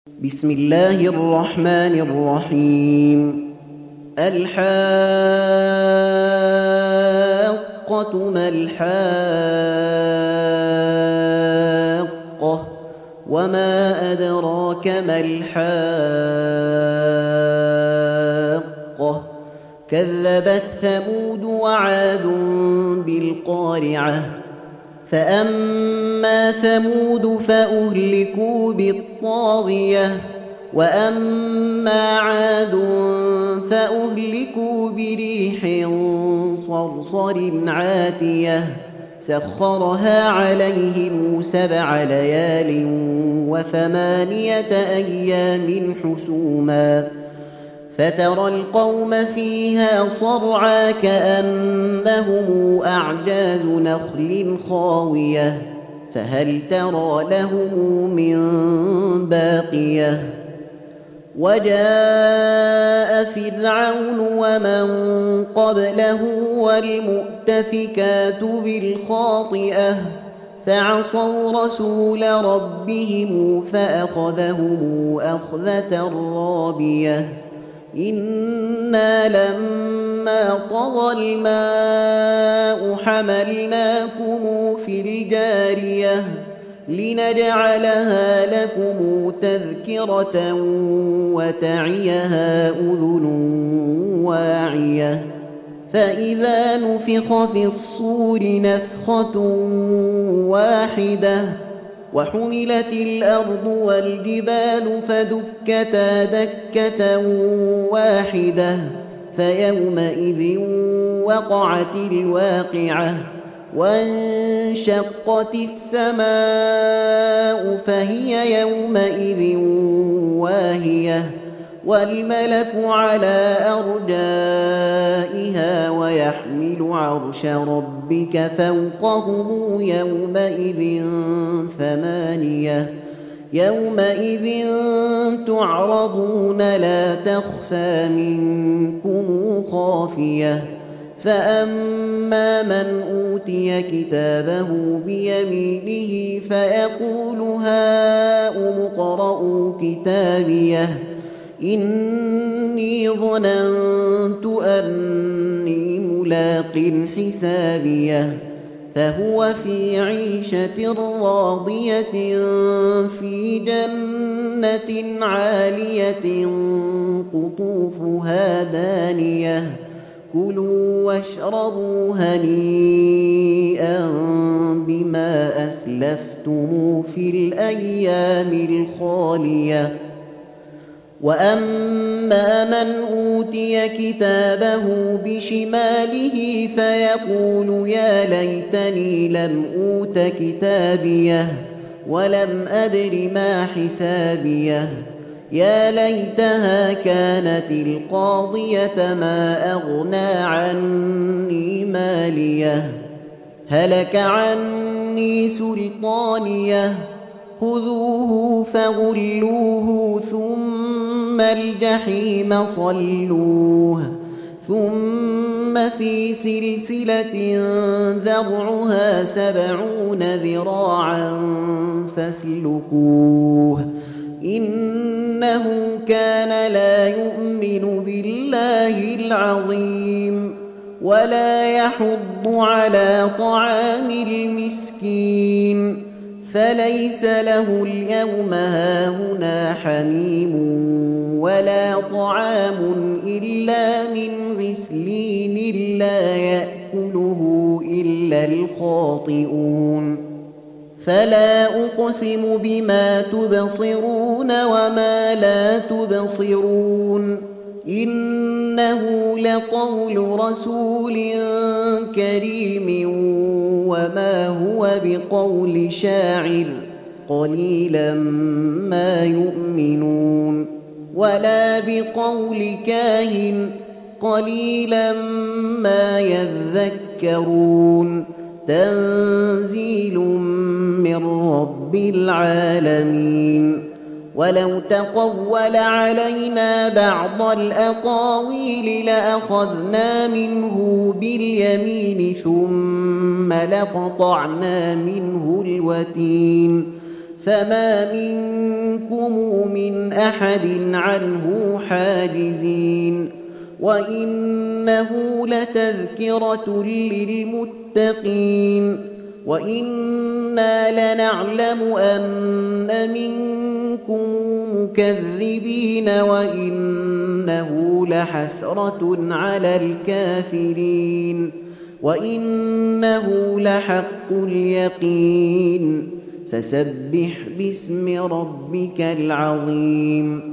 بسم الله الرحمن الرحيم. الحاقة ما الحاقة وما أدراك ما الحاقة كذبت ثمود وعاد بالقارعة فأما ثمود فأهلكوا بالطاغية وأما عاد فأهلكوا بريح صرصر عاتية سخرها عليهم 7 ليال و8 أيام حسوما فترى القوم فيها صرعى كأنهم أعجاز نخل خاوية فهل ترى لهم من باقية وجاء فرعون ومن قبله والمؤتفكات بالخاطئة فعصوا رسول ربهم فأخذهم أخذة رابية إنا لما طغى الماء حملناكم في الجارية لنجعلها لكم تذكرة وتعيها أذن واعية فإذا نفخ في الصور نفخة واحدة وحملت الأرض والجبال فدكتا دكة واحدة فيومئذ وقعت الواقعة وانشقت السماء فهي يومئذ واهية والملك على أرجائها ويحمل عرش ربك فوقهم يومئذ 8 يومئذ تعرضون لا تخفى منكم خافية فأما من أوتي كتابه بيمينه فيقول هاؤم اقرءوا كتابيه إني ظننت أني ملاق حسابيه فهو في عيشة راضية في جنة عالية قطوفها دانية كلوا واشربوا هنيئا بما أسلفتم في الأيام الخالية وأما من أوتي كتابه بشماله فيقول يا ليتني لم أوت كتابيه ولم أدر ما حسابيه يا ليتها كانت القاضية ما أغنى عني ماليه هلك عني سلطانيه خذوه فغلوه ثم الجحيم صلوه ثم في سلسلة ذرعها 70 ذراعا فاسلكوه إنه كان لا يؤمن بالله العظيم ولا يحض على طعام المسكين فليس له اليوم هاهنا حميم ولا طعام إلا من غسلين لا يأكله إلا الخاطئون فلا أقسم بما تبصرون وما لا تبصرون إنه لقول رسول كريم وما هو بقول شاعر قليلا ما يؤمنون ولا بقول كاهن قليلا ما يذكرون تنزيل من رب العالمين ولو تقول علينا بعض الأقاويل لأخذنا منه باليمين ثم لقطعنا منه الوتين فما منكم من أحد عنه حاجزين وإنه لتذكرة للمتقين وإنا لنعلم أن منكم مكذبين وإنه لحسرة على الكافرين وإنه لحق اليقين فسبح باسم ربك العظيم